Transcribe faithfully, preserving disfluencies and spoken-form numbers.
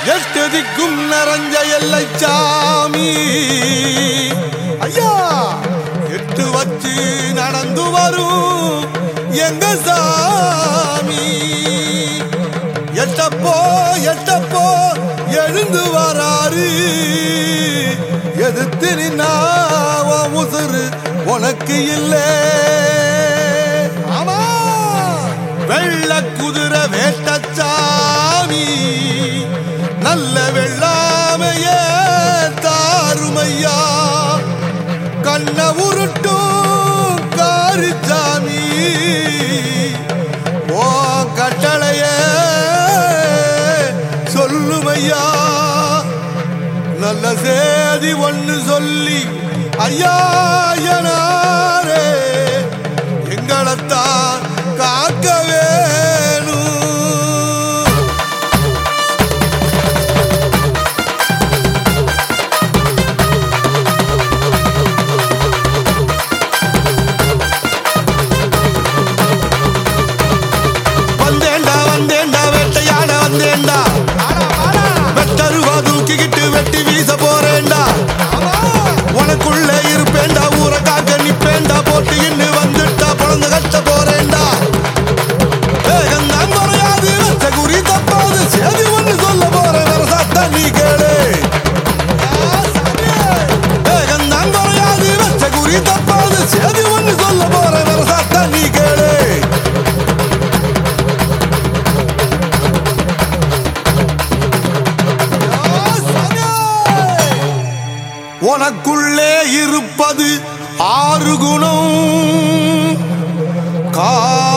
எட்டு திக்கும் நிறைஞ்ச எல்லை சாமி ஐயா எட்டு வச்சு நடந்து வரும் எங்க சாமி எட்டப்போ எட்டப்போ எழுந்து வராரு எதிர்த்து நின்னா உசுறு உனக்கு இல்லை ஆமா வெள்ள குதிரை வேட்டச்சாமி நல்ல வெள்ளாமையே தாருமையா கண்ண உருட்டும் காரிச்சாமி ஓ கட்டளைய சொல்லுமையா நல்ல சேதி ஒன்று சொல்லி ஐயா ஐயனாரே எங்களைத்தான் காக்க வேணும் வந்தேண்டா வந்தேண்டா வேட்டையாட வந்தேண்டா வெட்டருவா தூக்கிக்கிட்டு வெட்டி வீச போறேண்டா உனக்குள்ள இருப்பேண்டா ஊரை காக்க நிப்பேண்டா போட்டு இன்னு வந்துட்டா பொழந்து கட்ட போறேண்டா வேகந்தான் குறையாது வச்ச குறி தப்பாது சேதி ஒண்ணு சொல்ல போறேன் வரசாத்தா நீ கேளு வேகந்தான் குறையாது வச்ச குறி தப்பாது சேதி ஒண்ணு சொல்ல போறேன் வரசாத்தா நீ கேளு உனக்குள்ளே இருப்பது ஆறு குணம் கா